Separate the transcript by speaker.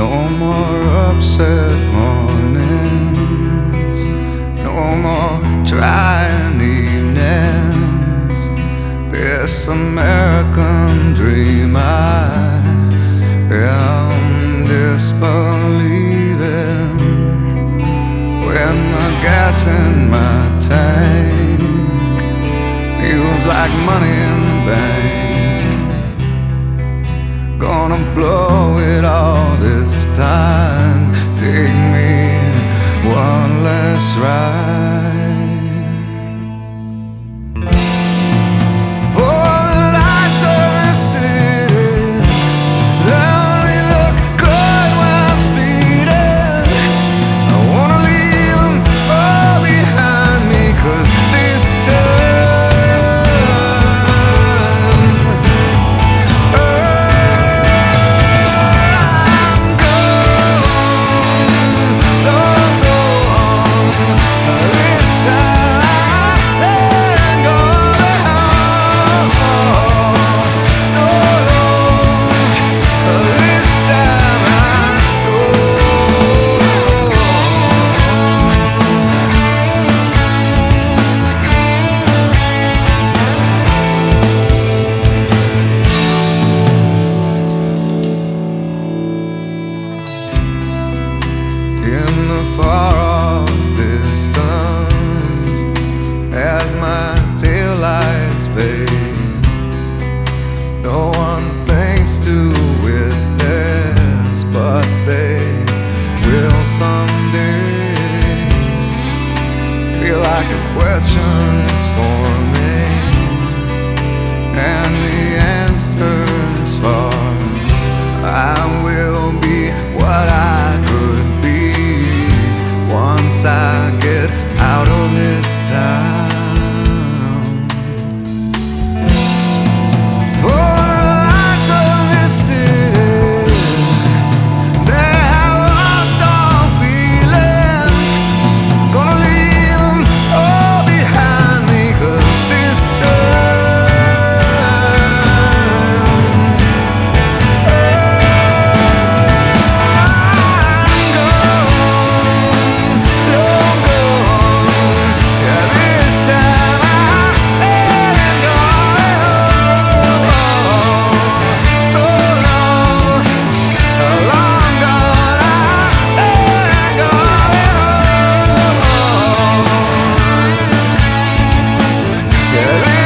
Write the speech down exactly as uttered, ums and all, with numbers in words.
Speaker 1: No more upset mornings, no more trying evenings. This American dream I am disbelieving. When the gas in my tank feels like money in the bank, gonna blow it all this time. Take me one last ride. In the far-off distance, as my taillights fade, no one thinks to witness, but they will someday. Feel like a question is for me, and the answer's far. I will be what I could be once I get out of this town. For the lights of this city, they have lost all feeling. Gonna leave them all behind me, 'cause this yeah.